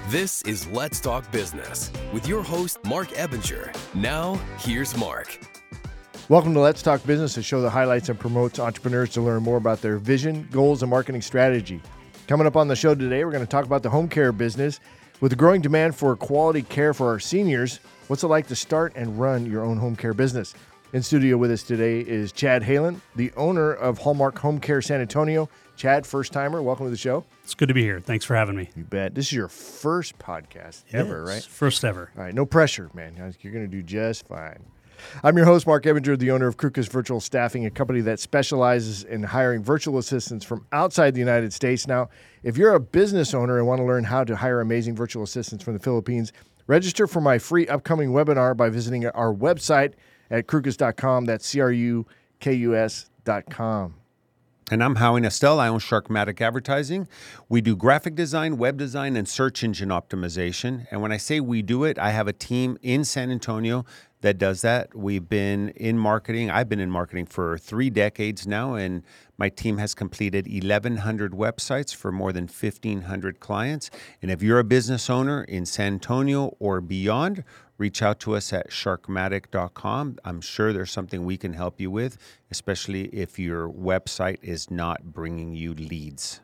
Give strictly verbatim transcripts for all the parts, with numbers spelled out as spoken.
This is Let's Talk Business with your host, Mark Ebinger. Now, here's Mark. Welcome to Let's Talk Business, a show that highlights and promotes entrepreneurs to learn more about their vision, goals, and marketing strategy. Coming up on the show today, we're going to talk about the home care business. With the growing demand for quality care for our seniors, what's it like to start and run your own home care business? In studio with us today is Chad Halen, the owner of Hallmark Home Care San Antonio. Chad, first timer, welcome to the show. It's good to be here. Thanks for having me. You bet. This is your first podcast ever, right? First ever. All right, no pressure, man. You're going to do just fine. I'm your host, Mark Ebinger, the owner of Krukus Virtual Staffing, a company that specializes in hiring virtual assistants from outside the United States. Now, if you're a business owner and want to learn how to hire amazing virtual assistants from the Philippines, register for my free upcoming webinar by visiting our website at krukus dot com. That's C R U K U S dot com. And I'm Howie Nestel. I own Sharkmatic Advertising. We do graphic design, web design, and search engine optimization. And when I say we do it, I have a team in San Antonio that does that. We've been in marketing. I've been in marketing for three decades now, and my team has completed eleven hundred websites for more than fifteen hundred clients. And if you're a business owner in San Antonio or beyond, reach out to us at sharkmatic dot com. I'm sure there's something we can help you with, especially if your website is not bringing you leads.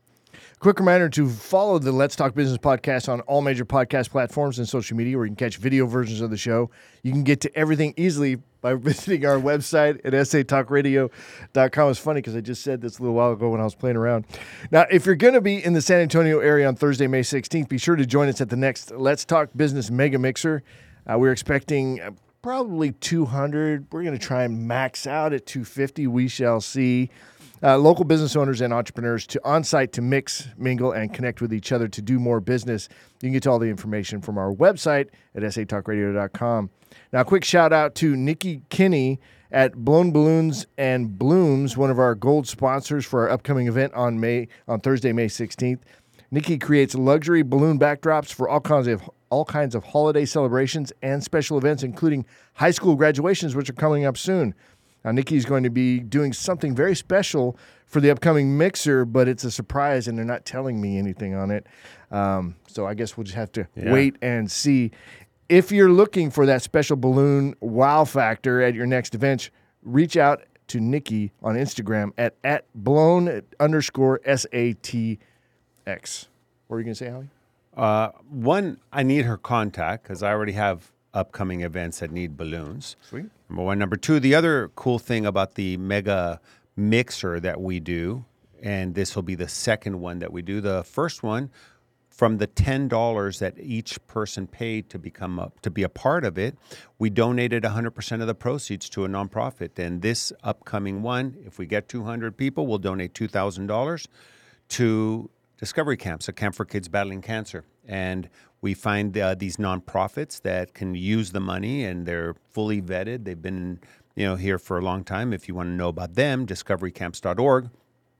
Quick reminder to follow the Let's Talk Business podcast on all major podcast platforms and social media where you can catch video versions of the show. You can get to everything easily by visiting our website at s a talk radio dot com. It's funny because I just said this a little while ago when I was playing around. Now, if you're going to be in the San Antonio area on Thursday, May sixteenth, be sure to join us at the next Let's Talk Business Mega Mixer. Uh, we're expecting uh, probably two hundred. We're going to try and max out at two fifty. We shall see. Uh, local business owners and entrepreneurs to on-site to mix, mingle, and connect with each other to do more business. You can get to all the information from our website at s a talk radio dot com. Now, a quick shout-out to Nikki Kinney at Blown Balloons and Blooms, one of our gold sponsors for our upcoming event on May on Thursday, May sixteenth. Nikki creates luxury balloon backdrops for all kinds of all kinds of holiday celebrations and special events, including high school graduations, which are coming up soon. Now, Nikki's going to be doing something very special for the upcoming mixer, but it's a surprise, and they're not telling me anything on it. Um, so I guess we'll just have to yeah. wait and see. If you're looking for that special balloon wow factor at your next event, reach out to Nikki on Instagram at, at blown underscore S A T X. What were you going to say, Howie? Uh, one, I need her contact because I already have upcoming events that need balloons. Sweet. Number one. Number two, the other cool thing about the mega mixer that we do, and this will be the second one that we do. The first one, from the ten dollars that each person paid to become a, to be a part of it, we donated one hundred percent of the proceeds to a nonprofit. And this upcoming one, if we get two hundred people, we'll donate two thousand dollars to Discovery Camps, a camp for kids battling cancer. And we find uh, these nonprofits that can use the money, and they're fully vetted. They've been, you know, here for a long time. If you want to know about them, discovery camps dot org.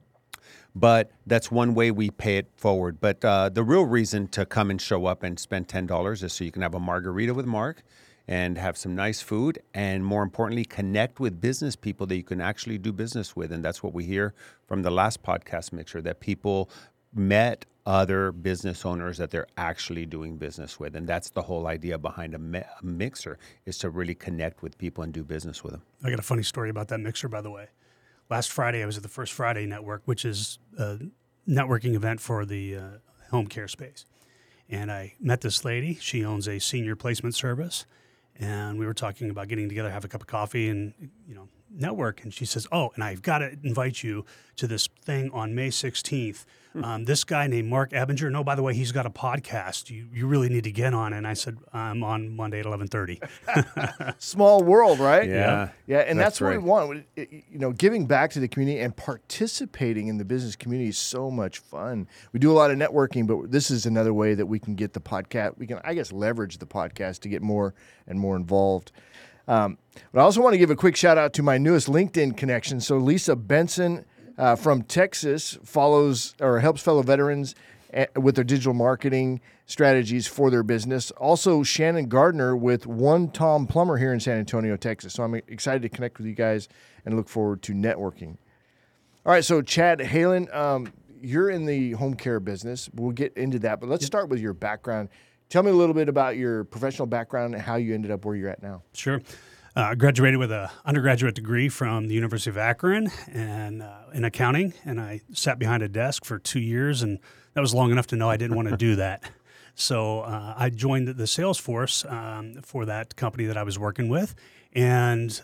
But that's one way we pay it forward. But uh, the real reason to come and show up and spend ten dollars is so you can have a margarita with Mark and have some nice food, and more importantly, connect with business people that you can actually do business with. And that's what we hear from the last podcast mixer, that people met other business owners that they're actually doing business with. And that's the whole idea behind a, mi- a mixer, is to really connect with people and do business with them. I got a funny story about that mixer, by the way. Last Friday, I was at the First Friday Network, which is a networking event for the uh, home care space. And I met this lady. She owns a senior placement service. And we were talking about getting together, have a cup of coffee and, you know, network. And she says, oh, and I've got to invite you to this thing on May sixteenth. Um, this guy named Mark Ebinger. No, by the way, he's got a podcast. You you really need to get on. And I said, I'm on Monday at eleven thirty. Small world, right? Yeah. Yeah, and that's, That's what right. we want. It- You know, giving back to the community and participating in the business community is so much fun. We do a lot of networking, but this is another way that we can get the podcast. We can, I guess, leverage the podcast to get more and more involved. Um, but I also want to give a quick shout out to my newest LinkedIn connection. So Lisa Benson uh, from Texas follows or helps fellow veterans with their digital marketing strategies for their business. Also, Shannon Gardner with One Tom Plumber here in San Antonio, Texas. So I'm excited to connect with you guys and look forward to networking. All right, so Chad Halen, um, you're in the home care business. We'll get into that, but let's start with your background. Tell me a little bit about your professional background and how you ended up where you're at now. Sure. Uh, I graduated with an undergraduate degree from the University of Akron and uh, in accounting, and I sat behind a desk for two years, and that was long enough to know I didn't want to do that. So uh, I joined the sales force um, for that company that I was working with, and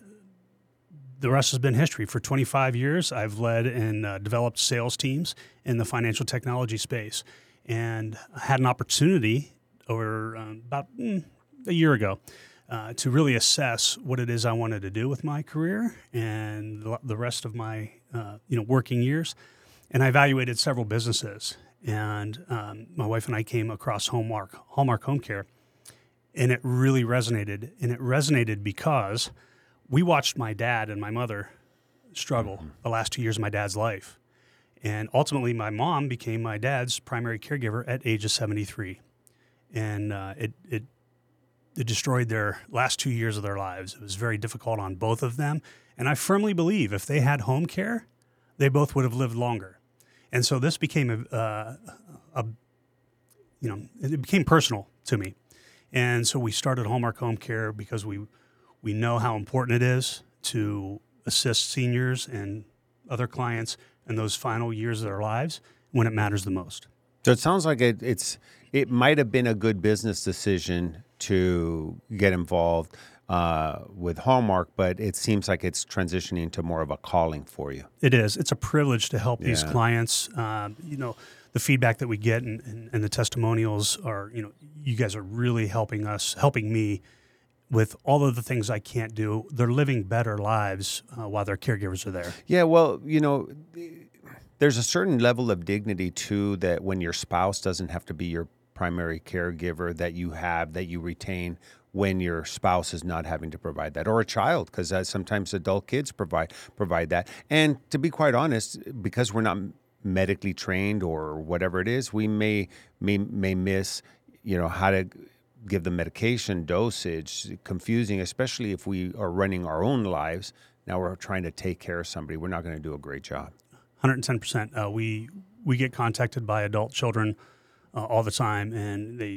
the rest has been history. For twenty-five years, I've led and uh, developed sales teams in the financial technology space, and I had an opportunity over um, about mm, a year ago uh, to really assess what it is I wanted to do with my career and the, the rest of my uh, you know working years. And I evaluated several businesses, and um, my wife and I came across Hallmark, Hallmark Home Care, and it really resonated. And it resonated because we watched my dad and my mother struggle mm-hmm. the last two years of my dad's life. And ultimately, my mom became my dad's primary caregiver at age of seventy-three. And uh, it, it it destroyed their last two years of their lives. It was very difficult on both of them. And I firmly believe if they had home care, they both would have lived longer. And so this became a, uh, a you know, it became personal to me. And so we started Hallmark Home Care because we we know how important it is to assist seniors and other clients in those final years of their lives when it matters the most. So it sounds like it, it's it might have been a good business decision to get involved uh, with Hallmark, but it seems like it's transitioning to more of a calling for you. It is. It's a privilege to help Yeah. these clients. Um, you know, the feedback that we get and, and, and the testimonials are, you know, you guys are really helping us, helping me with all of the things I can't do. They're living better lives uh, while their caregivers are there. Yeah, well, you know, there's a certain level of dignity too that when your spouse doesn't have to be your primary caregiver that you have, that you retain when your spouse is not having to provide that, or a child, because uh, sometimes adult kids provide provide that. And to be quite honest, because we're not medically trained or whatever it is, we may may may miss, you know, how to give the medication dosage, confusing, especially if we are running our own lives. Now we're trying to take care of somebody. We're not going to do a great job. one hundred ten percent. Uh, we we get contacted by adult children uh, all the time, and they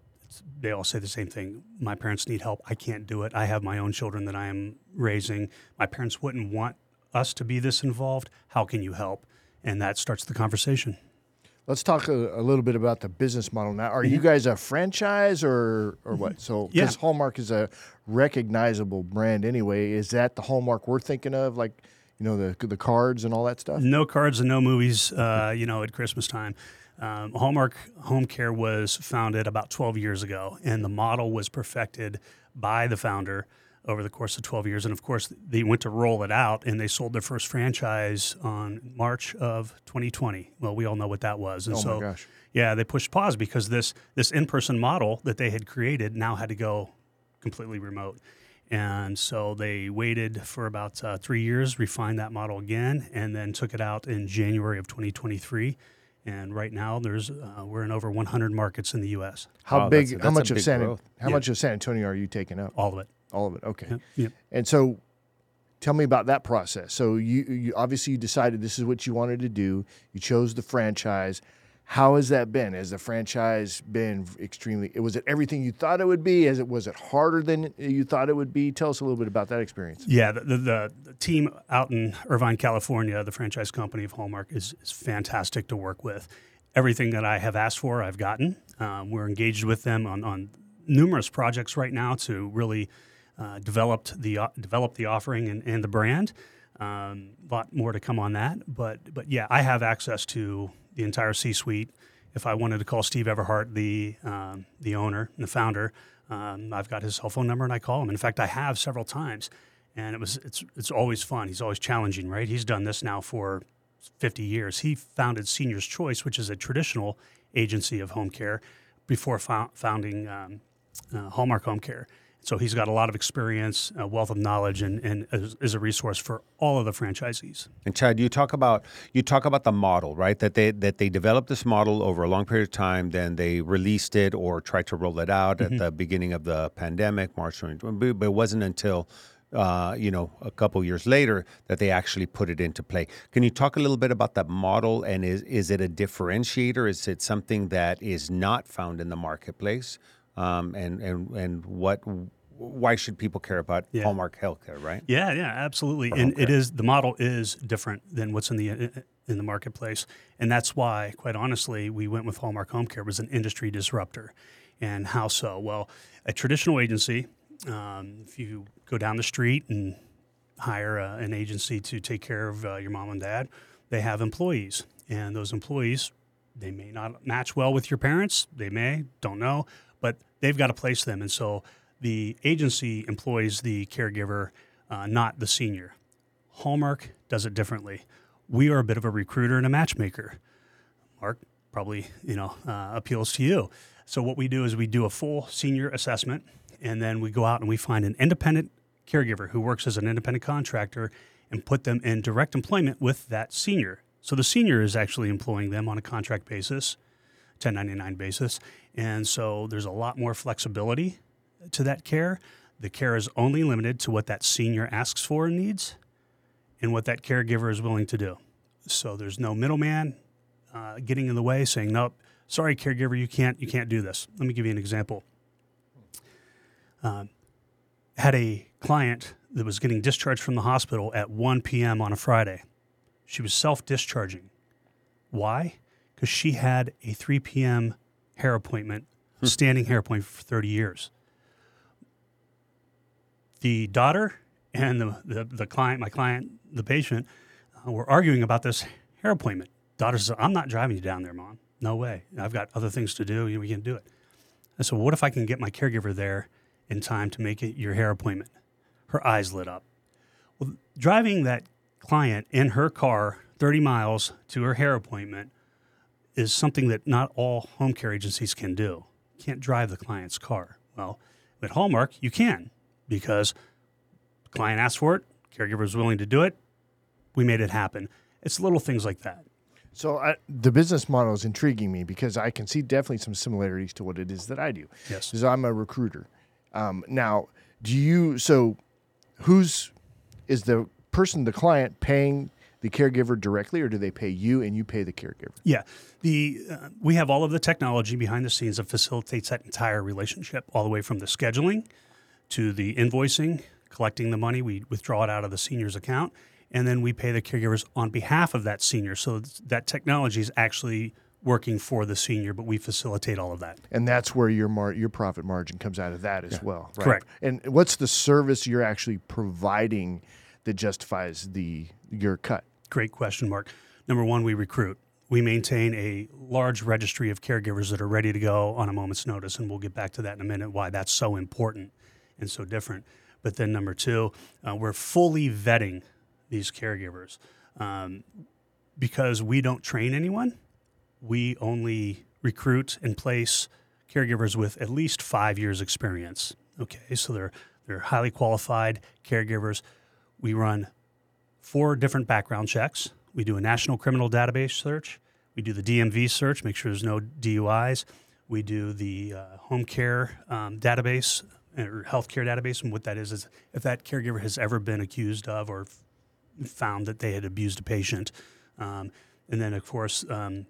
they all say the same thing. My parents need help. I can't do it. I have my own children that I am raising. My parents wouldn't want us to be this involved. How can you help? And that starts the conversation. Let's talk a, a little bit about the business model now. Are you guys a franchise or or what? So, because Yeah. Hallmark is a recognizable brand anyway, is that the Hallmark we're thinking of, like, you know, the the cards and all that stuff? No cards and no movies, uh, you know, at Christmas time. Um, Hallmark Home Care was founded about twelve years ago, and the model was perfected by the founder over the course of twelve years. And of course, they went to roll it out, and they sold their first franchise on March of twenty twenty. Well, we all know what that was. And Oh, my so, gosh. yeah, they pushed pause because this this in-person model that they had created now had to go completely remote. And so they waited for about uh, three years, refined that model again, and then took it out in January of twenty twenty-three. And right now, there's uh, we're in over one hundred markets in the U S. How Wow, big? that's- how that's a much of big San? growth. How Yeah. much of San Antonio are you taking up? All of it. All of it. Okay. Yep. Yep. And so, tell me about that process. So you, you obviously you decided this is what you wanted to do. You chose the franchise. How has that been? Has the franchise been extremely? Was it everything you thought it would be? As it was it harder than you thought it would be? Tell us a little bit about that experience. Yeah, the, the, the, the team out in Irvine, California, the franchise company of Hallmark, is, is fantastic to work with. Everything that I have asked for, I've gotten. Um, we're engaged with them on, on numerous projects right now to really uh, develop the uh, develop the offering and, and the brand. Um, a lot more to come on that, but but yeah, I have access to the entire C-suite. If I wanted to call Steve Everhart, the um, the owner and the founder, um, I've got his cell phone number and I call him. In fact, I have several times, and it was it's it's always fun. He's always challenging, right? He's done this now for fifty years. He founded Seniors Choice, which is a traditional agency of home care, before fo- founding um, uh, Hallmark Home Care. So he's got a lot of experience, a wealth of knowledge, and, and is, is a resource for all of the franchisees. And Chad, you talk about you talk about the model, right? That they that they developed this model over a long period of time, then they released it or tried to roll it out Mm-hmm. at the beginning of the pandemic, March twenty twenty. But it wasn't until uh, you know, a couple years later, that they actually put it into play. Can you talk a little bit about that model, and is is it a differentiator? Is it something that is not found in the marketplace? Um, and and and what? Why should people care about Yeah. Hallmark Healthcare? Right? Yeah, yeah, absolutely. Or And home it care. is the model is different than what's in the in the marketplace, and that's why, quite honestly, we went with Hallmark Home Care. It was an industry disruptor. And how so? Well, a traditional agency, um, if you go down the street and hire uh, an agency to take care of uh, your mom and dad, they have employees, and those employees, they may not match well with your parents. They may, don't know, but they've got to place them, and so the agency employs the caregiver, uh, not the senior. Hallmark does it differently. We are a bit of a recruiter and a matchmaker. Mark probably, you know, uh, appeals to you. So what we do is we do a full senior assessment, and then we go out and we find an independent caregiver who works as an independent contractor and put them in direct employment with that senior. So the senior is actually employing them on a contract basis, ten ninety-nine basis, and so there's a lot more flexibility to that care. The care is only limited to what that senior asks for and needs and what that caregiver is willing to do. So there's no middleman uh, getting in the way saying, nope, sorry, caregiver, you can't, you can't do this. Let me give you an example. Um, had a client that was getting discharged from the hospital at one p.m. on a Friday. She was self-discharging. Why? Because she had a three p.m. hair appointment, standing hair appointment for thirty years. The daughter and the, the, the client, my client, the patient, uh, were arguing about this hair appointment. Daughter says, I'm not driving you down there, Mom. No way. I've got other things to do. You know, we can't do it. I said, well, what if I can get my caregiver there in time to make it your hair appointment? Her eyes lit up. Well, driving that client in her car thirty miles to her hair appointment is something that not all home care agencies can do. You can't drive the client's car. Well, at Hallmark, you can, because the client asked for it, caregiver was willing to do it, we made it happen. It's little things like that. So I, the business model is intriguing me because I can see definitely some similarities to what it is that I do. Yes. Because I'm a recruiter. Um, now, do you, so who's, is the person, the client paying the caregiver directly, or do they pay you and you pay the caregiver? Yeah, the uh, we have all of the technology behind the scenes that facilitates that entire relationship, all the way from the scheduling to the invoicing, collecting the money. We withdraw it out of the senior's account, and then we pay the caregivers on behalf of that senior. So that technology is actually working for the senior, but we facilitate all of that. And that's where your mar- your profit margin comes out of that as Yeah. well, right? Correct. And what's the service you're actually providing that justifies the your cut? Great question, Mark. Number one, we recruit. We maintain a large registry of caregivers that are ready to go on a moment's notice, and we'll get back to that in a minute, why that's so important and so different. But then number two, uh, we're fully vetting these caregivers. Um, because we don't train anyone, we only recruit and place caregivers with at least five years experience. Okay, so they're they're highly qualified caregivers. We run four different background checks. We do a national criminal database search. We do the D M V search, make sure there's no D U Is. We do the uh, home care um, database or healthcare database, and what that is is if that caregiver has ever been accused of or f- found that they had abused a patient. Um, and then, of course, um,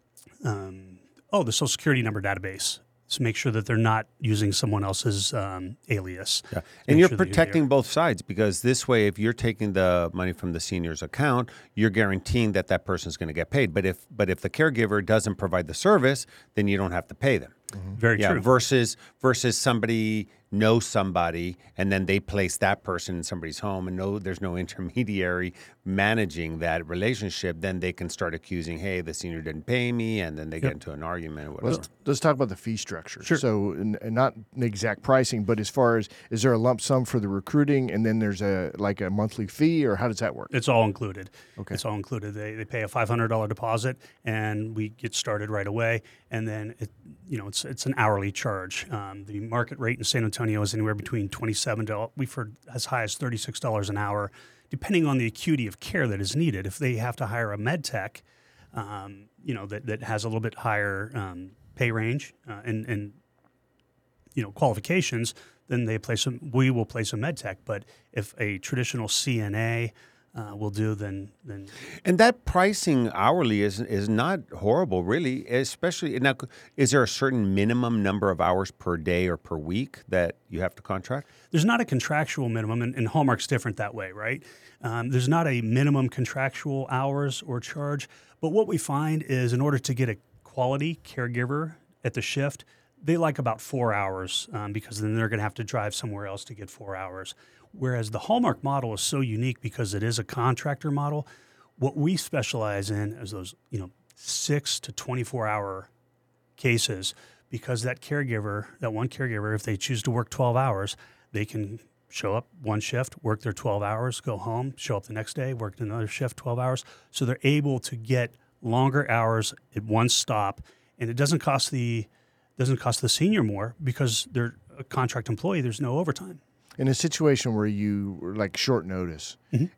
um, oh, the Social Security number database. So make sure that they're not using someone else's um, alias. Yeah. Make And you're sure that protecting there. both sides, because this way, if you're taking the money from the senior's account, you're guaranteeing that that person's going to get paid. But if but if the caregiver doesn't provide the service, then you don't have to pay them. Very Yeah. true. Versus versus somebody knows somebody and then they place that person in somebody's home and no, there's no intermediary managing that relationship. Then they can start accusing, hey, the senior didn't pay me, and then they get into an argument or whatever. Let's let's talk about the fee structure. Sure. So, and, and not the exact pricing, but as far as, is there a lump sum for the recruiting, and then there's a like a monthly fee, or how does that work? It's all included. Okay. It's all included. They, they pay a five hundred dollars deposit, and we get started right away. And then, it, you know, it's it's an hourly charge. Um, the market rate in San Antonio is anywhere between twenty-seven dollars, we've heard as high as thirty-six dollars an hour, depending on the acuity of care that is needed. If they have to hire a med tech, um, you know, that, that has a little bit higher um, pay range, uh, and, and you know, qualifications, then they place a, we will place a med tech. But if a traditional C N A uh, will do, then then And that pricing hourly is is not horrible, really. Especially now, is there a certain minimum number of hours per day or per week that you have to contract? there's not a contractual minimum, and, and Hallmark's different that way, right? Um, there's not a minimum contractual hours or charge. But what we find is, in order to get a quality caregiver at the shift, they like about four hours um, because then they're going to have to drive somewhere else to get four hours. Whereas the Hallmark model is so unique because it is a contractor model. What we specialize in is those, you know, six to twenty-four hour cases, because that caregiver, that one caregiver, if they choose to work twelve hours, they can show up one shift, work their twelve hours, go home, show up the next day, work another shift, twelve hours. So they're able to get longer hours at one stop, and it doesn't cost the doesn't cost the senior more because they're a contract employee. There's no overtime. In a situation where you were like short notice,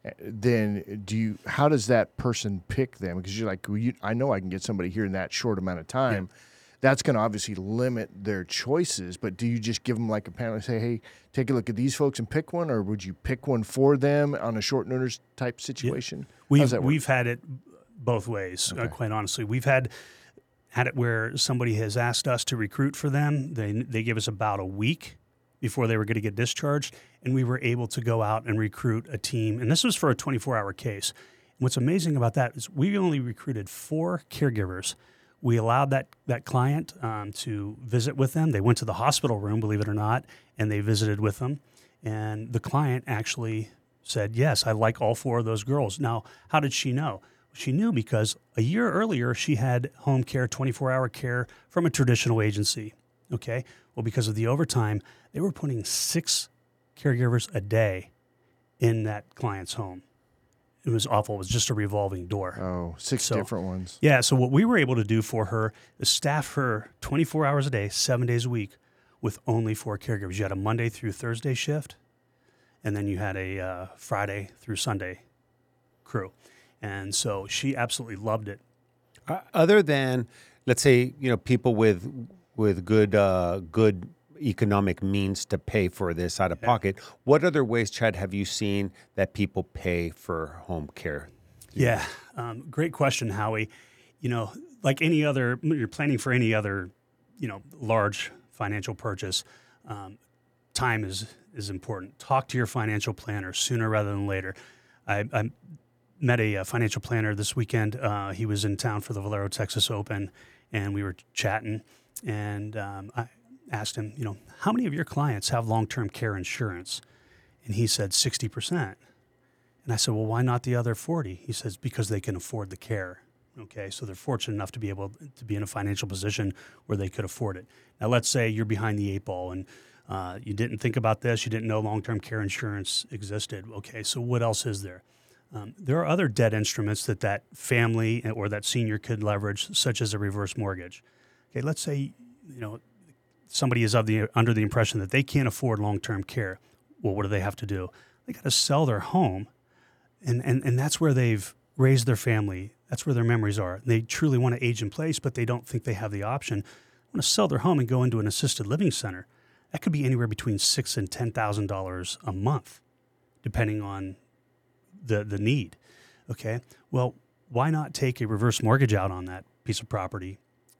then do you? How does that person pick them? Because you're like, well, you, I know I can get somebody here in that short amount of time. Yeah. That's going to obviously limit their choices. But do you just give them like a panel and say, hey, take a look at these folks and pick one, or would you pick one for them on a short notice type situation? Yeah. We've we've had it both ways. Okay. Uh, quite honestly, we've had. had it where somebody has asked us to recruit for them. They they give us about a week before they were going to get discharged, and we were able to go out and recruit a team. And this was for a twenty-four hour case. And what's amazing about that is we only recruited four caregivers. We allowed that that client um, to visit with them. They went to the hospital room, believe it or not, and they visited with them. And the client actually said, yes, I like all four of those girls. Now, how did she know? She knew because a year earlier she had home care, twenty-four hour care from a traditional agency. Okay. Well, because of the overtime, they were putting six caregivers a day in that client's home. It was awful. It was just a revolving door. Oh, six so, different ones. Yeah. So what we were able to do for her is staff her twenty-four hours a day, seven days a week with only four caregivers. You had a Monday through Thursday shift, and then you had a uh, Friday through Sunday crew. And so she absolutely loved it. Uh, other than, let's say, you know, people with with good uh, good economic means to pay for this out of yeah. pocket, what other ways, Chad, have you seen that people pay for home care? Yeah, um, great question, Howie. You know, like any other, you're planning for any other, you know, large financial purchase. Um, time is is important. Talk to your financial planner sooner rather than later. I, I met a, a financial planner this weekend. Uh, he was in town for the Valero Texas Open, and we were chatting. And um, I asked him, you know, how many of your clients have long-term care insurance? And he said sixty percent. And I said, well, why not the other forty? He says, because they can afford the care. Okay, so they're fortunate enough to be able to be in a financial position where they could afford it. Now, let's say you're behind the eight ball and uh, you didn't think about this, you didn't know long-term care insurance existed. Okay, so what else is there? Um, there are other debt instruments that that family or that senior could leverage, such as a reverse mortgage. Okay, let's say you know somebody is of the under the impression that they can't afford long-term care. Well, what do they have to do? They got to sell their home, and, and and that's where they've raised their family. That's where their memories are. They truly want to age in place, but they don't think they have the option. They want to sell their home and go into an assisted living center. That could be anywhere between six and ten thousand dollars a month, depending on the the need. Okay, well, why not take a reverse mortgage out on that piece of property,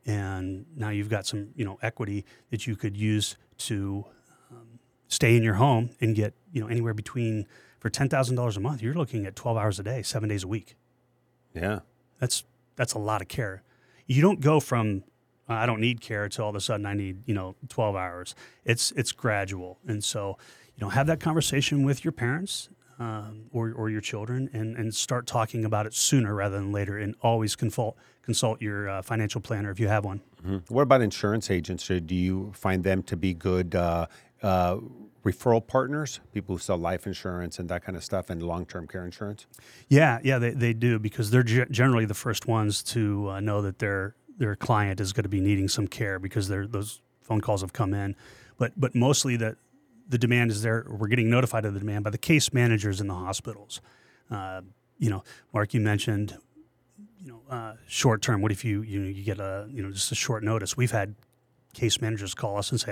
and now you've got some you know equity that you could use to um, stay in your home and get you know anywhere between for ten thousand dollars a month. You're looking at twelve hours a day, seven days a week. Yeah, that's that's a lot of care. You don't go from uh, I don't need care to all of a sudden I need you know twelve hours. It's it's gradual, and so you know have that conversation with your parents. Um, or, or your children, and, and start talking about it sooner rather than later, and always consult consult your uh, financial planner if you have one. Mm-hmm. What about insurance agents? Do you find them to be good uh, uh, referral partners, people who sell life insurance and that kind of stuff, and long-term care insurance? Yeah, yeah, they, they do, because they're g- generally the first ones to uh, know that their their client is going to be needing some care, because those phone calls have come in. But but mostly that. The demand is there. We're getting notified of the demand by the case managers in the hospitals. Uh, you know, Mark, you mentioned, you know, uh, short term. What if you you know, you get a you know just a short notice? We've had case managers call us and say,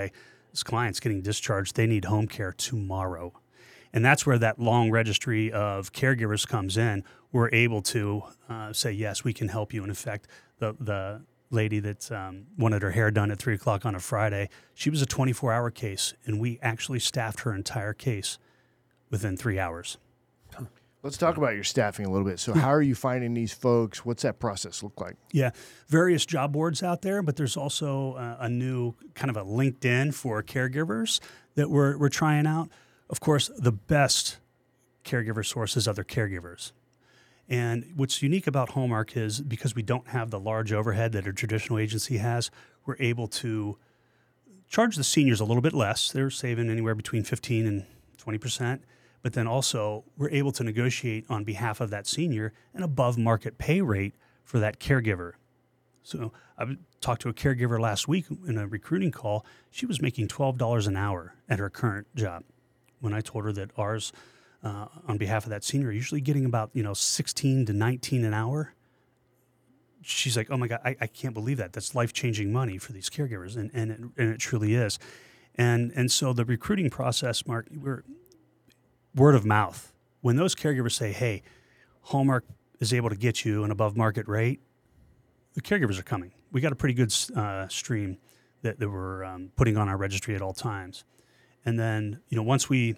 This client's getting discharged. They need home care tomorrow. And that's where that long registry of caregivers comes in. We're able to uh, say, yes, we can help you. And in fact, the the lady that um, wanted her hair done at three o'clock on a Friday, she was a twenty-four hour case, and we actually staffed her entire case within three hours. Let's talk about your staffing a little bit. So how are you finding these folks? What's that process look like? Yeah, various job boards out there, but there's also uh, a new kind of a LinkedIn for caregivers that we're we're trying out. Of course, the best caregiver source is other caregivers. And what's unique about Hallmark is because we don't have the large overhead that a traditional agency has, we're able to charge the seniors a little bit less. They're saving anywhere between fifteen and twenty percent. But then also we're able to negotiate on behalf of that senior an above market pay rate for that caregiver. So I talked to a caregiver last week in a recruiting call. She was making twelve dollars an hour at her current job. When I told her that ours, uh, on behalf of that senior, are usually getting about, you know, sixteen to nineteen an hour, she's like, oh my God, I, I can't believe that. That's life-changing money for these caregivers. And and it, and it truly is. And and so the recruiting process, Mark, we're word of mouth. When those caregivers say, hey, Hallmark is able to get you an above market rate, the caregivers are coming. We got a pretty good uh, stream that, that we're um, putting on our registry at all times. And then, you know, once we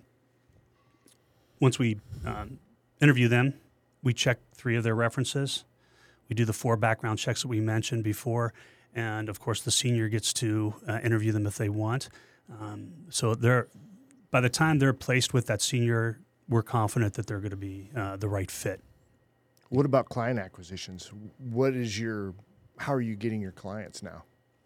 once we um, interview them, we check three of their references. We do the four background checks that we mentioned before. And, of course, the senior gets to uh, interview them if they want. Um, so they're by the time they're placed with that senior, we're confident that they're going to be uh, the right fit. What about client acquisitions? What is your, how are you getting your clients now?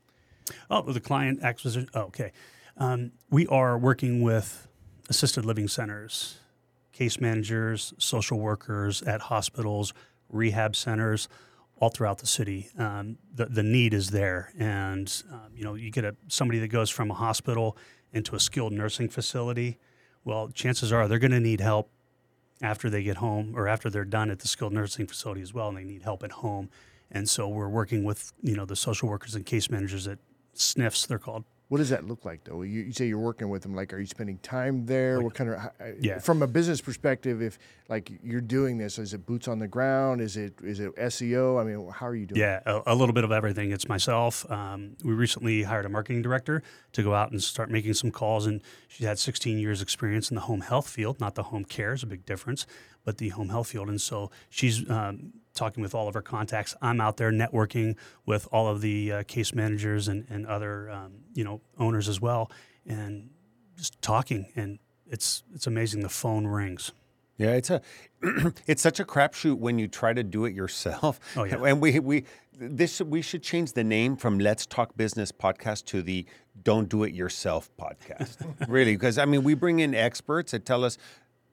Oh, the client acquisition. Oh, okay. Um, we are working with assisted living centers, case managers, social workers at hospitals, rehab centers, all throughout the city. Um, the the need is there, and um, you know, you get a somebody that goes from a hospital into a skilled nursing facility. Well, chances are they're going to need help after they get home or after they're done at the skilled nursing facility as well, and they need help at home. And so we're working with, you know, the social workers and case managers at S N Fs, they're called. What does that look like, though? You, you say you're working with them. Like, are you spending time there? Like, what kind of, yeah. From a business perspective, if like you're doing this, is it boots on the ground? Is it is it S E O? I mean, how are you doing? Yeah, a, a little bit of everything. It's myself. Um, we recently hired a marketing director to go out and start making some calls, and she had sixteen years experience in the home health field, not the home care is a big difference, but the home health field. And so she's um, talking with all of her contacts. I'm out there networking with all of the uh, case managers and, and other, um, you know, owners as well, and just talking. And it's it's amazing. The phone rings. Yeah, it's a it's such a crapshoot when you try to do it yourself. Oh, yeah. And we we this we should change the name from Let's Talk Business podcast to the Don't Do It Yourself podcast. Really, because I mean, we bring in experts that tell us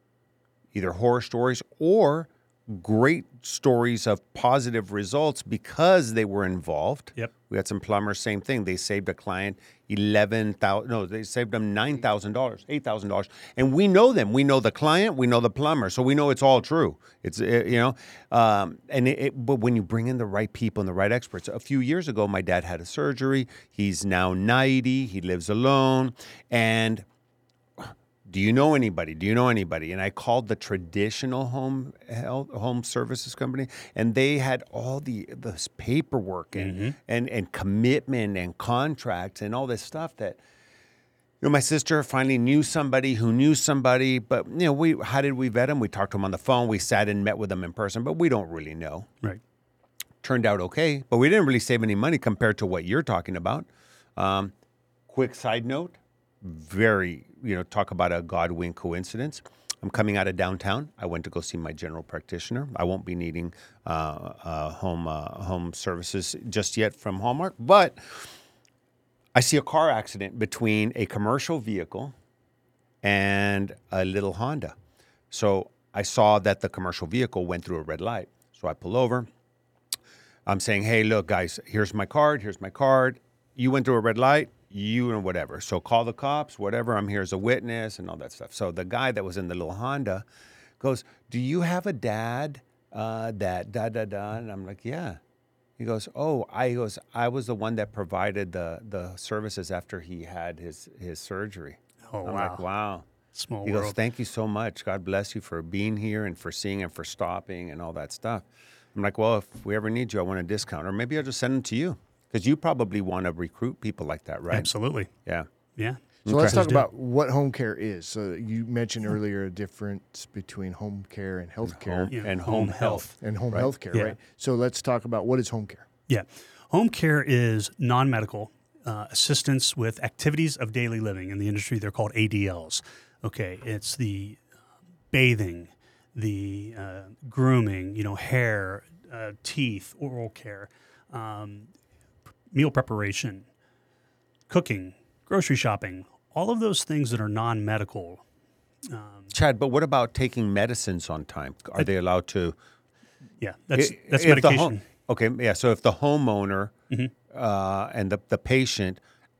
either horror stories or great stories of positive results because they were involved. Yep. We had some plumbers, same thing. They saved a client eleven thousand. No, they saved them nine thousand dollars, eight thousand dollars, and we know them. We know the client. We know the plumber, so we know it's all true. It's it, you know, um, and it, it, but when you bring in the right people and the right experts. A few years ago, my dad had a surgery. He's now ninety. He lives alone, and do you know anybody? Do you know anybody? And I called the traditional home health, home services company, and they had all the this paperwork and, mm-hmm. and and commitment and contracts and all this stuff that, you know, my sister finally knew somebody who knew somebody. But, you know, we how did we vet them? We talked to them on the phone. We sat and met with them in person, but we don't really know. Right. Turned out okay, but we didn't really save any money compared to what you're talking about. Um, quick side note. Very, you know, talk about a God-wink coincidence. I'm coming out of downtown. I went to go see my general practitioner. I won't be needing uh, uh, home uh, home services just yet from Hallmark, but I see a car accident between a commercial vehicle and a little Honda. So I saw that the commercial vehicle went through a red light. So I pull over. I'm saying, hey, look, guys, here's my card. Here's my card. You went through a red light. You and whatever. So call the cops, whatever. I'm here as a witness and all that stuff. So the guy that was in the little Honda goes, do you have a dad uh, that da, da, da? And I'm like, yeah. He goes, oh, I he goes, I was the one that provided the the services after he had his his surgery. Oh, I'm wow. like, wow. Small He world. goes, thank you so much. God bless you for being here and for seeing and for stopping and all that stuff. I'm like, well, if we ever need you, I want a discount, or maybe I'll just send them to you because you probably want to recruit people like that, right? Absolutely. Yeah. Yeah. So let's Okay. talk about what home care is. So you mentioned earlier a difference between home care and health care Yeah, and home health. and home Right. health care, Yeah. right? So let's talk about what is home care. Yeah. Home care is non-medical uh, assistance with activities of daily living. In the industry, they're called A D Ls. Okay. It's the bathing, the uh, grooming, you know, hair, uh, teeth, oral care, um, p- meal preparation, cooking, grocery shopping, all of those things that are non-medical. Chad, but what about taking medicines on time? Are they allowed to? Yeah, that's I- that's if the medication. home- okay, yeah. So if the homeowner Mm-hmm. uh, and the, the patient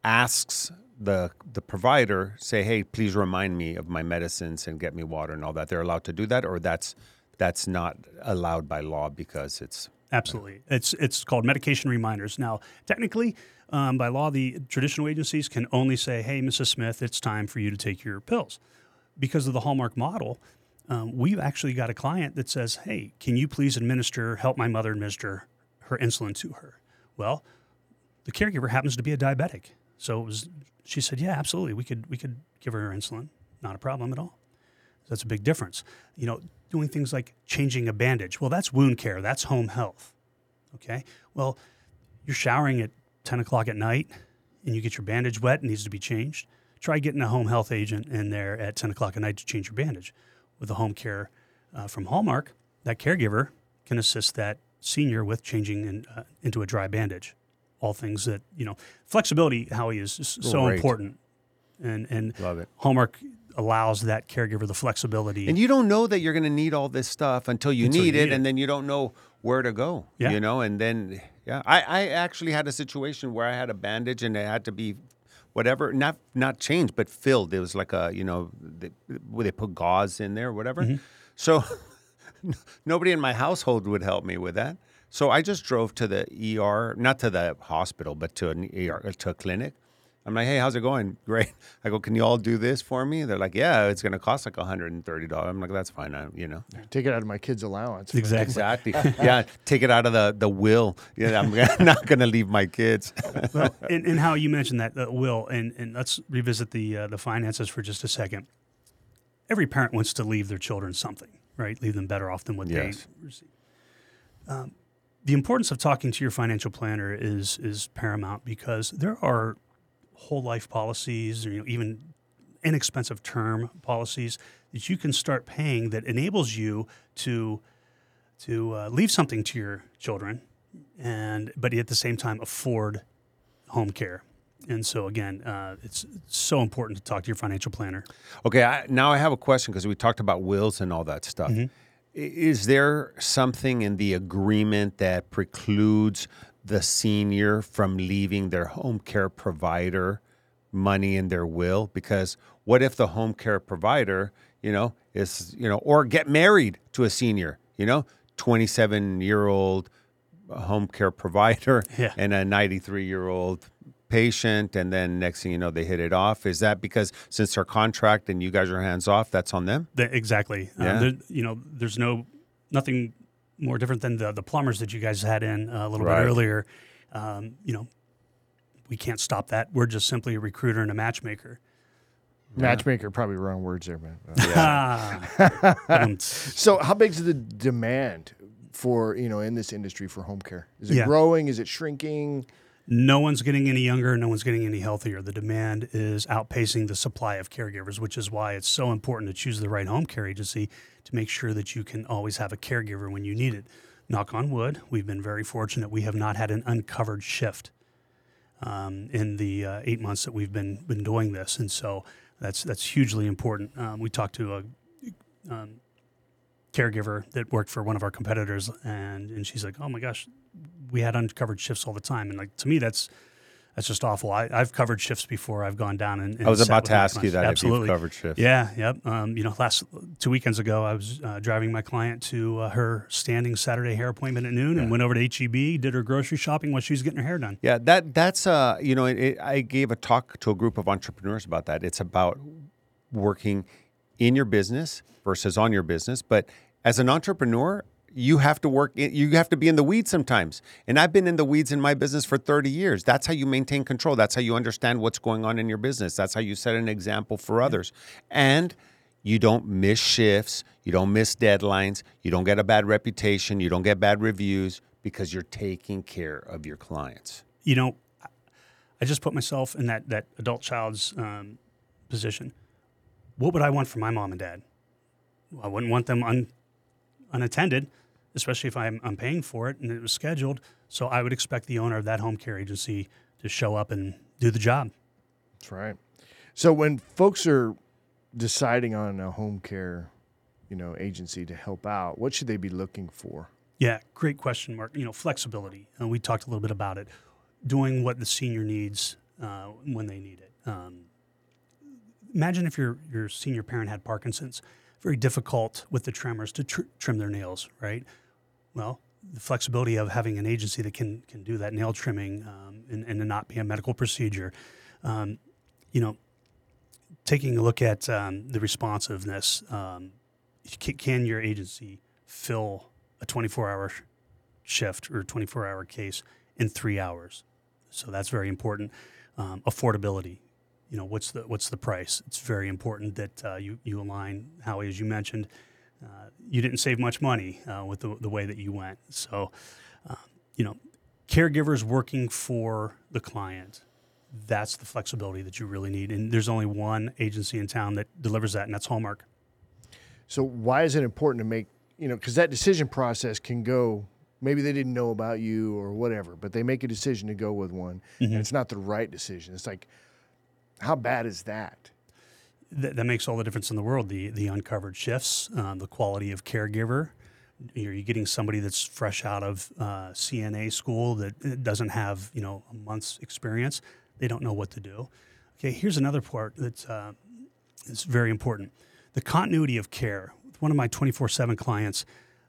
asks the the provider, say, hey, please remind me of my medicines and get me water and all that, they're allowed to do that, or that's that's not allowed by law because it's Absolutely. It's it's called medication reminders. Now, technically, um, by law, the traditional agencies can only say, hey, Missus Smith, it's time for you to take your pills. Because of the Hallmark model, um, we've actually got a client that says, hey, can you please administer, help my mother administer her insulin to her? Well, the caregiver happens to be a diabetic. So it was, she said, yeah, absolutely. We could, we could give her her insulin. Not a problem at all. That's a big difference. You know, doing things like changing a bandage. Well, that's wound care. That's home health. Okay. Well, you're showering at ten o'clock at night and you get your bandage wet and needs to be changed. Try getting a home health agent in there at ten o'clock at night to change your bandage. With the home care uh, from Hallmark, that caregiver can assist that senior with changing in, uh, into a dry bandage. All things that, you know, flexibility, Howie, is s- so Great. important. And, and Love it. Hallmark allows that caregiver the flexibility. And you don't know that you're going to need all this stuff until you Until you need it, need it. and then you don't know where to go. Yeah. You know, and then yeah, I, I actually had a situation where I had a bandage and it had to be whatever, not not changed, but filled. It was like a, you know, they, where they put gauze in there, whatever. Mm-hmm. So nobody in my household would help me with that. So I just drove to the E R, not to the hospital, but to an E R, to a clinic. I'm like, hey, how's it going? Great. I go, can you all do this for me? They're like, yeah, it's going to cost like one hundred thirty dollars. I'm like, that's fine, I, you know. Take it out of my kid's allowance. Exactly. Exactly. Yeah, take it out of the, the will. Yeah, I'm not going to leave my kids. Well, and, and how you mentioned that, uh, Will, and, and let's revisit the uh, the finances for just a second. Every parent wants to leave their children something, right? Leave them better off than what Yes. they receive. Um, the importance of talking to your financial planner is is paramount because there are whole life policies, or you know, even inexpensive term policies that you can start paying that enables you to to uh, leave something to your children, and but at the same time afford home care. And so again, uh, it's, it's so important to talk to your financial planner. Okay, I, now I have a question because we talked about wills and all that stuff. Mm-hmm. I- Is there something in the agreement that precludes the senior from leaving their home care provider money in their will? Because what if the home care provider, you know, is, you know, or get married to a senior, you know, twenty-seven-year-old home care provider Yeah. and a ninety-three-year-old patient, and then next thing you know, they hit it off. Is that because since their contract and you guys are hands off, that's on them? The, exactly. Yeah. Um, there, you know, there's no nothing more different than the the plumbers that you guys had in uh, a little Right. bit earlier. Um, you know, we can't stop that. We're just simply a recruiter and a matchmaker. Matchmaker, probably wrong words there, man. Uh, Ah. Um, So, how big is the demand for, you know, in this industry for home care? Is it Yeah. growing? Is it shrinking? No one's getting any younger. No one's getting any healthier. The demand is outpacing the supply of caregivers, which is why it's so important to choose the right home care agency to make sure that you can always have a caregiver when you need it. Knock on wood, we've been very fortunate. We have not had an uncovered shift um, in the uh, eight months that we've been been doing this, and so that's that's hugely important. Um, we talked to a um, caregiver that worked for one of our competitors, and and she's like, "Oh my gosh, we had uncovered shifts all the time." And like to me, that's That's just awful. I, I've covered shifts before. I've gone down and, and I was sat about with to my ask you clients. that Absolutely. if you've covered shifts. Yeah, yep. Um, you know, last two weekends ago, I was uh, driving my client to uh, her standing Saturday hair appointment at noon, Yeah. and went over to H E B, did her grocery shopping while she was getting her hair done. Yeah, that that's uh, you know, it, it, I gave a talk to a group of entrepreneurs about that. It's about working in your business versus on your business. But as an entrepreneur, you have to work, you have to be in the weeds sometimes. And I've been in the weeds in my business for thirty years. That's how you maintain control. That's how you understand what's going on in your business. That's how you set an example for others. And you don't miss shifts. You don't miss deadlines. You don't get a bad reputation. You don't get bad reviews because you're taking care of your clients. You know, I just put myself in that, that adult child's um, position. What would I want from my mom and dad? I wouldn't want them un, unattended, especially if I'm, I'm paying for it and it was scheduled. So I would expect the owner of that home care agency to show up and do the job. That's right. So when folks are deciding on a home care, you know, agency to help out, what should they be looking for? Yeah, great question, Mark. You know, flexibility. And we talked a little bit about it. Doing what the senior needs uh, when they need it. Um, imagine if your your senior parent had Parkinson's. Very difficult with the tremors to tr- trim their nails, right? Well, the flexibility of having an agency that can can do that nail trimming um, and, and to not be a medical procedure. Um, you know, taking a look at um, the responsiveness. Um, can, can your agency fill a twenty-four hour sh- shift or twenty-four hour case in three hours? So that's very important. Um, affordability. You know, what's the what's the price? It's very important that uh, you you align. Howie, as you mentioned, uh, you didn't save much money uh, with the the way that you went. So, uh, you know, caregivers working for the client. That's the flexibility that you really need. And there's only one agency in town that delivers that, and that's Hallmark. So why is it important to make, you know, because that decision process can go, maybe they didn't know about you or whatever, but they make a decision to go with one, Mm-hmm. and it's not the right decision. It's like, how bad is that? That, that makes all the difference in the world. The the uncovered shifts, um, the quality of caregiver. Are you getting somebody that's fresh out of uh, C N A school that doesn't have, you know, a month's experience? They don't know what to do. Okay, here's another part that's uh, is very important. The continuity of care. With one of my twenty-four seven clients,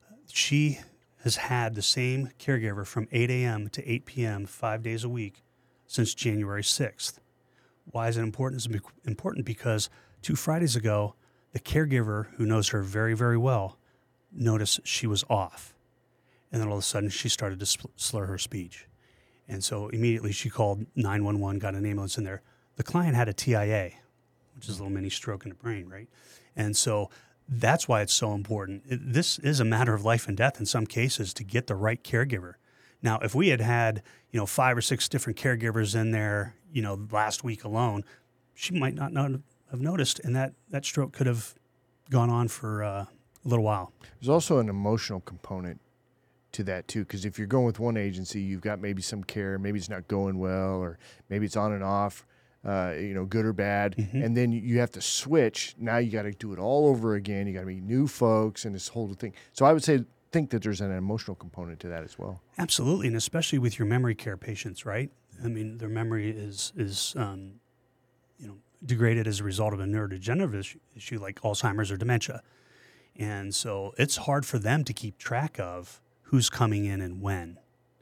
she has had the same caregiver from eight a.m. to eight p.m. five days a week since January sixth. Why is it important? It's important because two Fridays ago, the caregiver who knows her very, very well noticed she was off. And then all of a sudden, she started to slur her speech. And so immediately she called nine one one, got an ambulance in there. The client had a T I A, which is a little mini stroke in the brain, right? And so that's why it's so important. It, this is a matter of life and death in some cases to get the right caregiver. Now, if we had had, you know, five or six different caregivers in there, you know, last week alone, she might not know, have noticed, and that, that stroke could have gone on for uh, a little while. There's also an emotional component to that too, because if you're going with one agency, you've got maybe some care, maybe it's not going well, or maybe it's on and off, uh, you know, good or bad, Mm-hmm. and then you have to switch. Now you got to do it all over again. You got to meet new folks and this whole thing. So I would say think that there's an emotional component to that as well. Absolutely, and especially with your memory care patients, right? I mean, their memory is is um, you know degraded as a result of a neurodegenerative issue, issue like Alzheimer's or dementia, and so it's hard for them to keep track of who's coming in and when,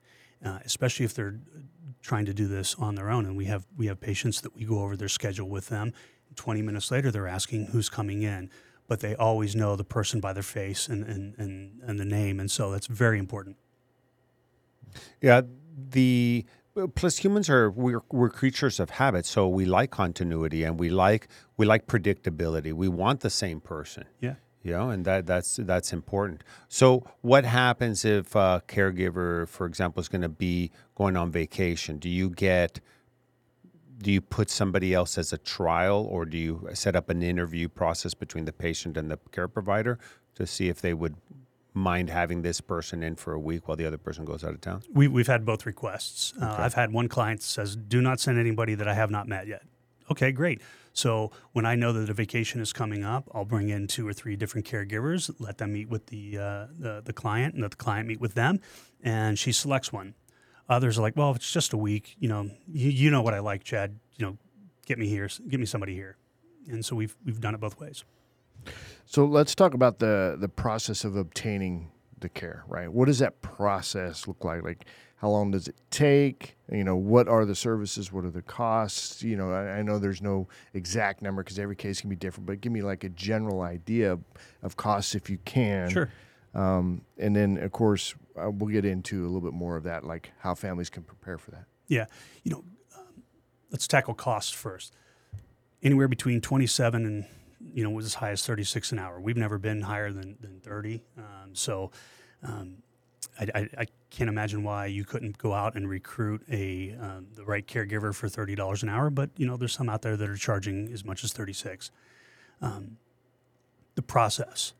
uh, especially if they're trying to do this on their own. And we have we have patients that we go over their schedule with them. twenty minutes later, they're asking who's coming in, but they always know the person by their face and and and, and the name, and so that's very important. Yeah, the plus humans are we're we're creatures of habit, so we like continuity and we like we like predictability. We want the same person. Yeah. You know, and that that's that's important. So what happens if a caregiver, for example, is going to be going on vacation? Do you get do you put somebody else as a trial, or do you set up an interview process between the patient and the care provider to see if they would mind having this person in for a week while the other person goes out of town? We, we've had both requests. Uh, Okay. I've had one client that says, do not send anybody that I have not met yet. Okay, great. So when I know that a vacation is coming up, I'll bring in two or three different caregivers, let them meet with the, uh, the, the client, and let the client meet with them, and she selects one. Others are like, well, if it's just a week, you know, you, you know what I like, Chad. You know, get me here, get me somebody here. And so we've we've done it both ways. So let's talk about the the process of obtaining the care, right? What does that process look like? Like, how long does it take? You know, what are the services? What are the costs? You know, I, I know there's no exact number because every case can be different, but give me like a general idea of, of costs if you can. Sure. Um, and then, of course, uh, we'll get into a little bit more of that, like how families can prepare for that. Yeah. You know, um, let's tackle costs first. Anywhere between twenty-seven and, you know, as high as thirty-six an hour. We've never been higher than, than thirty. Um, so um, I, I, I can't imagine why you couldn't go out and recruit a um, the right caregiver for thirty dollars an hour. But, you know, there's some out there that are charging as much as thirty-six. Um, the process.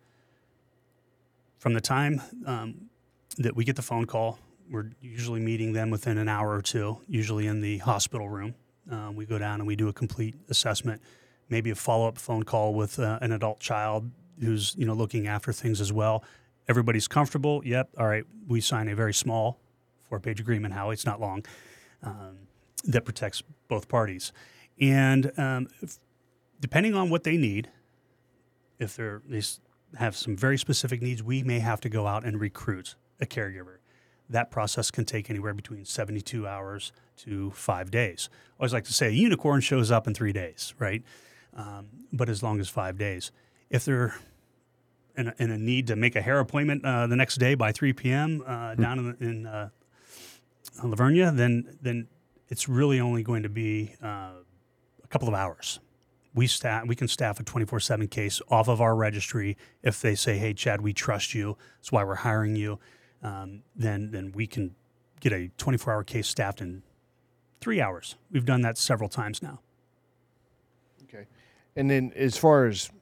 From the time um, that we get the phone call, we're usually meeting them within an hour or two, usually in the hospital room. Uh, we go down and we do a complete assessment, maybe a follow-up phone call with uh, an adult child who's, you know, looking after things as well. Everybody's comfortable. Yep. All right. We sign a very small four-page agreement, Howie. It's not long, um, that protects both parties. And um, if, depending on what they need, if they're they have some very specific needs, we may have to go out and recruit a caregiver. That process can take anywhere between seventy-two hours to five days. I always like to say a unicorn shows up in three days, right? Um, but as long as five days. If they're in a, in a need to make a hair appointment uh, the next day by three p.m. Uh, down in, in uh, Lavernia, then then it's really only going to be uh, a couple of hours. We staff, we can staff a twenty-four seven case off of our registry if they say, hey, Chad, we trust you. That's why we're hiring you. Um, then then we can get a twenty-four hour case staffed in three hours. We've done that several times now. Okay. And then as far as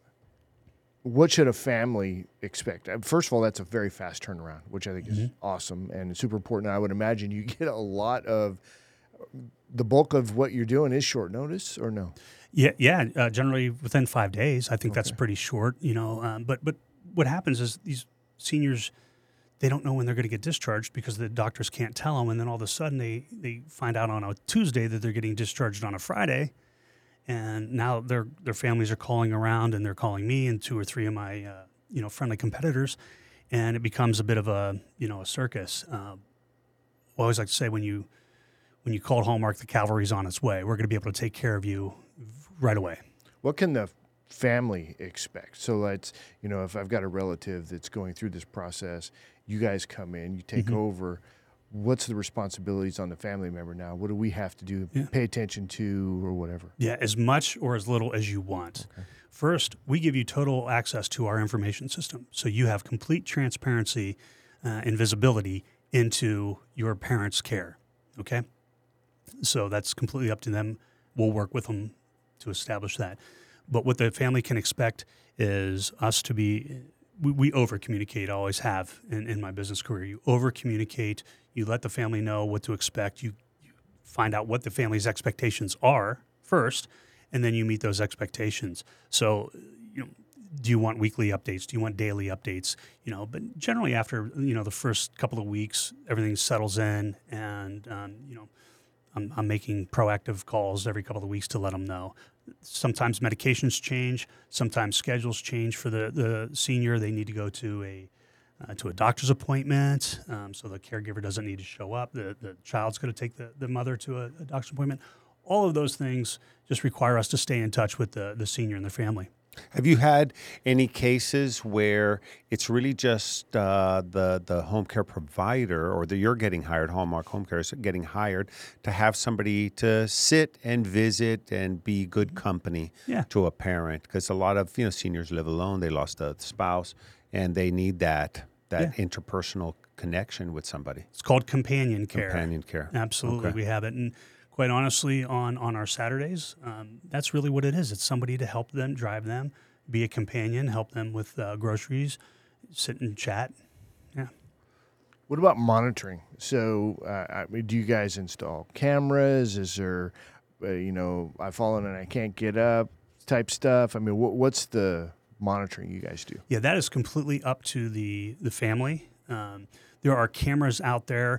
what should a family expect? First of all, that's a very fast turnaround, which I think is mm-hmm. awesome and super important. I would imagine you get a lot of the bulk of what you're doing is short notice, or no? Yeah, yeah. Uh, generally within five days. I think okay. that's pretty short. You know, um, but but what happens is these seniors, they don't know when they're going to get discharged because the doctors can't tell them, and then all of a sudden they they find out on a Tuesday that they're getting discharged on a Friday, and now their their families are calling around and they're calling me and two or three of my uh, you know friendly competitors, and it becomes a bit of a you know a circus. Uh, I always like to say when you when you called Hallmark, the cavalry's on its way. We're going to be able to take care of you right away. What can the family expect? So let's, you know, if I've got a relative that's going through this process, you guys come in, you take mm-hmm. over. What's the responsibilities on the family member now? What do we have to do, yeah. pay attention to, or whatever? Yeah, as much or as little as you want. Okay. First, we give you total access to our information system. So you have complete transparency uh, and visibility into your parents' care, okay? So that's completely up to them. We'll work with them to establish that. But what the family can expect is us to be, we, we over-communicate, I always have in, in my business career. You over-communicate, you let the family know what to expect, you, you find out what the family's expectations are first, and then you meet those expectations. So, you know, do you want weekly updates? Do you want daily updates? You know, but generally after, you know, the first couple of weeks, everything settles in and, um, you know, I'm, I'm making proactive calls every couple of weeks to let them know. Sometimes medications change. Sometimes schedules change for the, the senior. They need to go to a uh, to a doctor's appointment, um, so the caregiver doesn't need to show up. The the child's going to take the, the mother to a, a doctor's appointment. All of those things just require us to stay in touch with the, the senior and their family. Have you had any cases where it's really just uh, the the home care provider, or that you're getting hired, Hallmark Home Care is getting hired to have somebody to sit and visit and be good company yeah. to a parent? Because a lot of you know seniors live alone; they lost a spouse, and they need that that yeah. interpersonal connection with somebody. It's called companion care. Companion care. Absolutely, okay. We have it. And quite honestly, on, on our Saturdays, um, that's really what it is. It's somebody to help them, drive them, be a companion, help them with uh, groceries, sit and chat. Yeah. What about monitoring? So uh, I mean, do you guys install cameras? Is there, uh, you know, I've fallen and I can't get up type stuff? I mean, what, what's the monitoring you guys do? Yeah, that is completely up to the, the family. Um, there are cameras out there.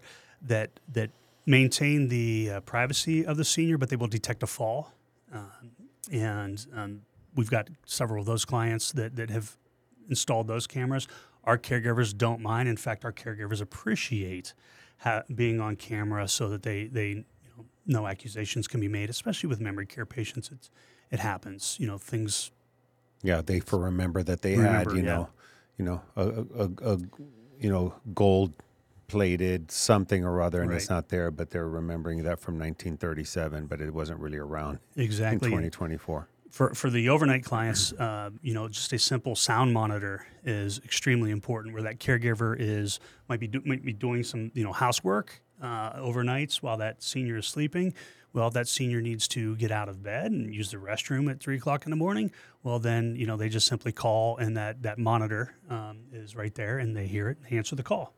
that that maintain the uh, privacy of the senior, but they will detect a fall. Uh, and um, we've got several of those clients that, that have installed those cameras. Our caregivers don't mind. In fact, our caregivers appreciate ha- being on camera so that they, they you know, no accusations can be made, especially with memory care patients. It's, it happens, you know, things. Yeah, they for remember that they Remember, had, you yeah. know, you know, a, a, a you know, gold plated something or other, and Right. it's not there, but they're remembering that from nineteen thirty-seven, but it wasn't really around Exactly. in twenty twenty-four. For for the overnight clients, uh, you know, just a simple sound monitor is extremely important. Where that caregiver is might be do, might be doing some you know housework uh, overnights while that senior is sleeping. Well, if that senior needs to get out of bed and use the restroom at three o'clock in the morning, well, then you know they just simply call, and that that monitor um, is right there, and they hear it and they answer the call.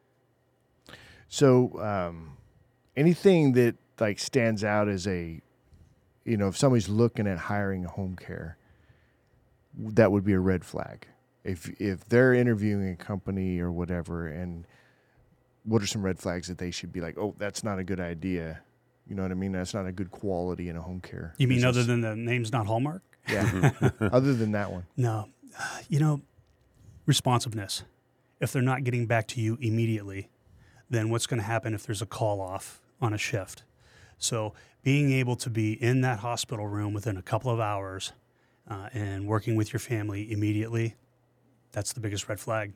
So, um, anything that like stands out as a, you know, if somebody's looking at hiring a home care, that would be a red flag. If if they're interviewing a company or whatever, and what are some red flags that they should be like, oh, that's not a good idea. You know what I mean? That's not a good quality in a home care. You mean business. other than the name's not Hallmark? Yeah. Other than that one. No, you know, responsiveness. If they're not getting back to you immediately, then what's going to happen if there's a call off on a shift? So being able to be in that hospital room within a couple of hours uh, and working with your family immediately, that's the biggest red flag.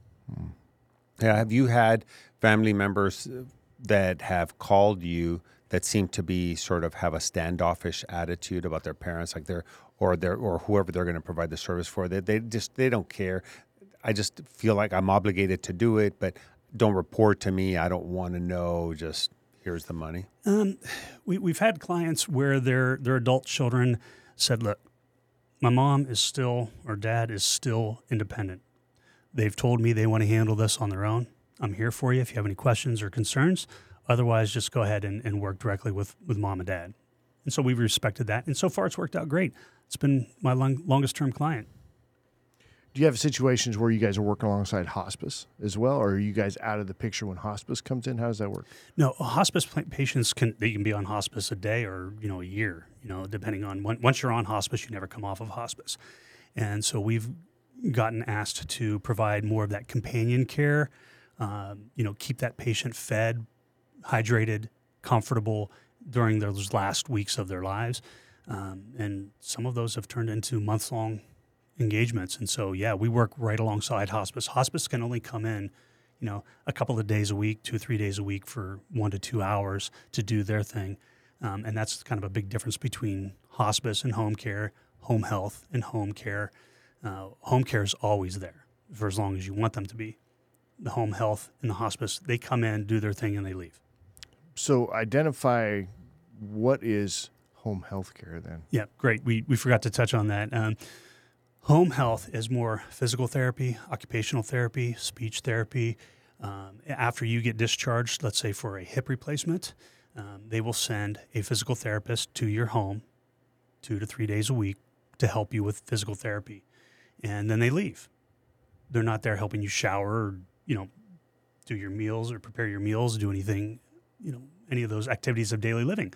Yeah, have you had family members that have called you that seem to be sort of have a standoffish attitude about their parents, like they're or their or whoever they're going to provide the service for? They they just they don't care. I just feel like I'm obligated to do it, but don't report to me. I don't want to know. Just here's the money. Um, we, we've had clients where their their adult children said, look, my mom is still, or dad is still independent. They've told me they want to handle this on their own. I'm here for you if you have any questions or concerns. Otherwise, just go ahead and, and work directly with, with mom and dad. And so we've respected that. And so far, it's worked out great. It's been my long, longest term client. Do you have situations where you guys are working alongside hospice as well, or are you guys out of the picture when hospice comes in? How does that work? No, hospice patients can they can be on hospice a day or you know a year, you know, depending on when, once you're on hospice, you never come off of hospice, and so we've gotten asked to provide more of that companion care, um, you know, keep that patient fed, hydrated, comfortable during those last weeks of their lives, um, and some of those have turned into months long engagements. And so, yeah, we work right alongside hospice. Hospice can only come in, you know, a couple of days a week, two, three days a week for one to two hours to do their thing. Um, and that's kind of a big difference between hospice and home care, home health and home care. Uh, home care is always there for as long as you want them to be. The home health and the hospice, they come in, do their thing, and they leave. So identify what is home health care then. Yeah, great. We, we forgot to touch on that. Um, Home health is more physical therapy, occupational therapy, speech therapy. Um, after you get discharged, let's say for a hip replacement, um, they will send a physical therapist to your home two to three days a week to help you with physical therapy. And then they leave. They're not there helping you shower or, you know, do your meals or prepare your meals, do anything, you know, any of those activities of daily living.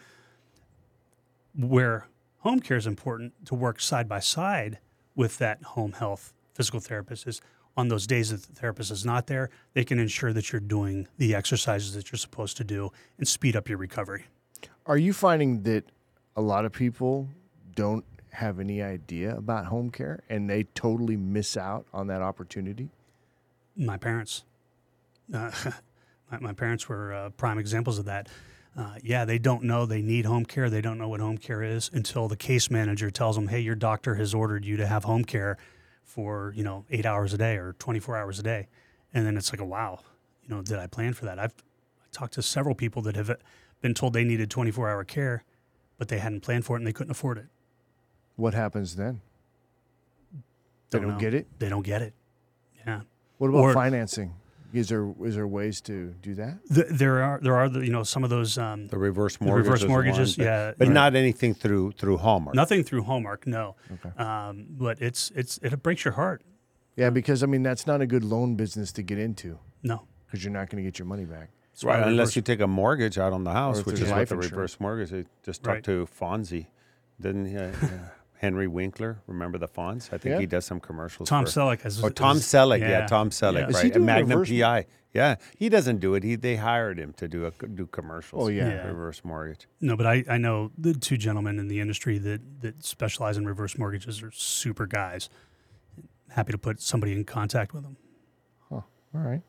Where home care is important to work side by side with that home health physical therapist is on those days that the therapist is not there, they can ensure that you're doing the exercises that you're supposed to do and speed up your recovery. Are you finding that a lot of people don't have any idea about home care and they totally miss out on that opportunity? My parents, uh, my, my parents were uh, prime examples of that. Uh, yeah, they don't know they need home care. They don't know what home care is until the case manager tells them, hey, your doctor has ordered you to have home care for, you know, eight hours a day or twenty-four hours a day. And then it's like, oh, wow, you know, did I plan for that? I've I talked to several people that have been told they needed twenty-four hour care, but they hadn't planned for it and they couldn't afford it. What happens then? They don't, know. get it? They don't get it. Yeah. What about Or- financing? Is there is there ways to do that? The, there are, there are the, you know, some of those, um, The reverse The mortgages, reverse is mortgages, one, but, yeah, but right. not anything through through Hallmark. nothing through Hallmark, no. Okay. Um, but it's, it's, it breaks your heart. Yeah, because I mean that's not a good loan business to get into No. because you're not going to get your money back. That's why Right, the unless reverse- you take a mortgage out on the house, if which there's is what life the insurance. reverse mortgage. They just talked Right. to Fonzie, didn't he? Uh, uh, Henry Winkler, remember the Fonz? I think Yeah. he does some commercials. Tom for, Selleck has. Or Tom has- Selleck, yeah, Tom Selleck, Yeah. right? Is he A doing Magnum reverse P I. Yeah, he doesn't do it. He they hired him to do a, do commercials. Oh, yeah. Yeah. reverse mortgage. No, but I, I know the two gentlemen in the industry that, that specialize in reverse mortgages are super guys. Happy to put somebody in contact with them. All right.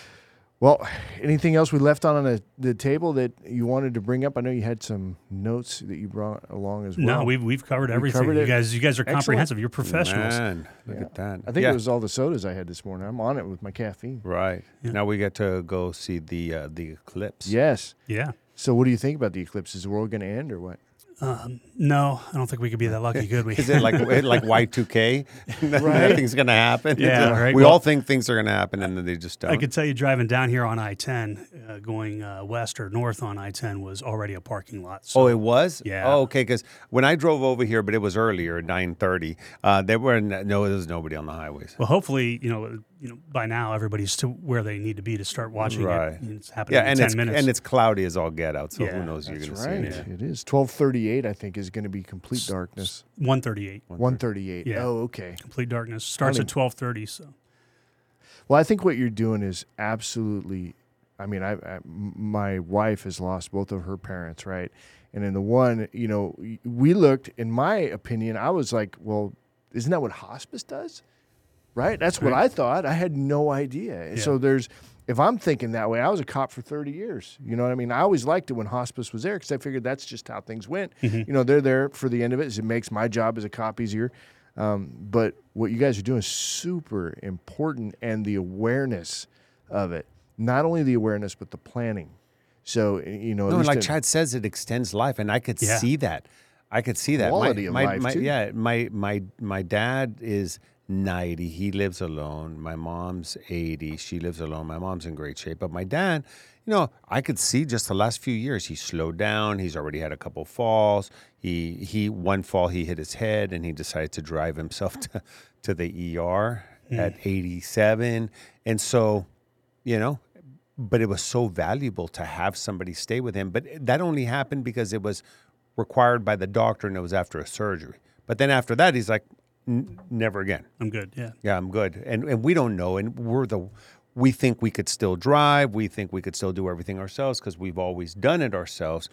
Well, anything else we left on the, the table that you wanted to bring up? I know you had some notes that you brought along as well. No, we've we've covered We everything. covered you it. guys, you guys are Excellent. comprehensive. You're professionals. Man, look Yeah. at that. I think yeah. it was all the sodas I had this morning. I'm on it with my caffeine. Right. Yeah. Now we get to go see the uh, the eclipse. Yes. Yeah. So what do you think about the eclipse? Is the world going to end or what? Um, no, I don't think we could be that lucky, could we? Is it like like Y two K? Nothing's going to happen. Yeah, right. We Well- all think things are going to happen, and then they just don't. I could tell you driving down here on I ten, uh, going uh, west or north on I ten was already a parking lot. So Oh, it was? Yeah. Oh, okay. Because when I drove over here, but it was earlier, nine thirty. Uh, there were n- no, there was nobody on the highways. Well, hopefully, you know, you know, by now everybody's to where they need to be to start watching Right. it. It's happening Yeah, in and ten it's minutes. and it's cloudy as all get out. So Yeah, who knows? You're going That's to right. see it. It is. twelve thirty-eight, I think, is going to be complete darkness. one thirty-eight, one thirty-eight. Yeah. Oh, okay. complete darkness. Starts mean- at twelve thirty. So Well, I think what you're doing is absolutely. I mean, I, I my wife has lost both of her parents, right? And in the one, you know, we looked. In my opinion, I was like, well, isn't that what hospice does? Right? That's what Right. I thought. I had no idea. And Yeah. So there's, if I'm thinking that way, I was a cop for thirty years. You know what I mean? I always liked it when hospice was there because I figured that's just how things went. You know, they're there for the end of it. It makes my job as a cop easier. Um, but what you guys are doing is super important, and the awareness of it. Not only the awareness, but the planning. So, you know, at No, least like in- Chad says, it extends life, and I could Yeah. see that. I could see that. Quality my, of my, life, my, too. Yeah, my my my dad is ninety. He lives alone. My mom's eighty. She lives alone. My mom's in great shape. But my dad, you know, I could see just the last few years he slowed down. He's already had a couple falls. He he one fall he hit his head, and he decided to drive himself to, to the E R at eighty-seven. And so, you know, but it was so valuable to have somebody stay with him. But that only happened because it was required by the doctor, and it was after a surgery. But then after that, he's like, N- never again. I'm good. Yeah. Yeah, I'm good. And and we don't know. And we're the, we think we could still drive. We think we could still do everything ourselves because we've always done it ourselves.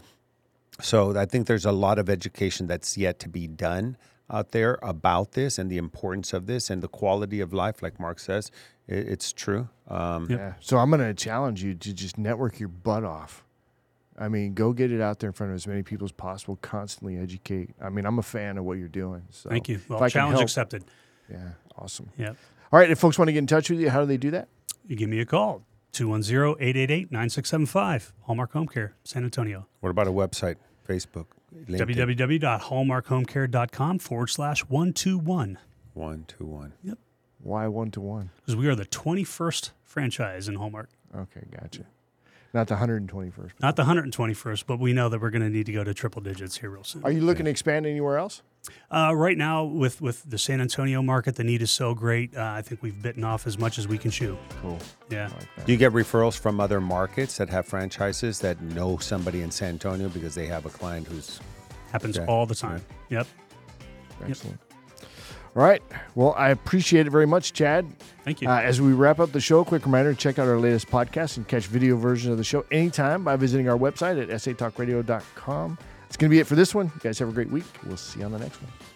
So I think there's a lot of education that's yet to be done out there about this and the importance of this and the quality of life. Like Mark says, it, it's true. Um, Yep. Yeah. So I'm going to challenge you to just network your butt off. I mean, go get it out there in front of as many people as possible. Constantly educate. I mean, I'm a fan of what you're doing. So Thank you. if Well, I can challenge help- accepted. Yeah, awesome. Yep. All right, if folks want to get in touch with you, how do they do that? You give me a call. two one zero, eight eight eight, nine six seven five. Hallmark Home Care, San Antonio. what about a website, Facebook, LinkedIn? www.hallmarkhomecare.com forward slash one two one. One, two, one. Why one to one? Because we are the twenty-first franchise in Hallmark. Okay, gotcha. Not the one hundred twenty-first. Not the one hundred twenty-first, but we know that we're going to need to go to triple digits here real soon. Are you looking to expand anywhere else? Uh, right now, with, with the San Antonio market, the need is so great. Uh, I think we've bitten off as much as we can chew. Cool. Yeah. I like that. Do you get referrals from other markets that have franchises that know somebody in San Antonio because they have a client who's Happens Yeah. all the time. Yep. Excellent. All right. Well, I appreciate it very much, Chad. Thank you. Uh, as we wrap up the show, quick reminder to check out our latest podcast and catch video versions of the show anytime by visiting our website at s a talk radio dot com. It's going to be it for this one. You guys have a great week. We'll see you on the next one.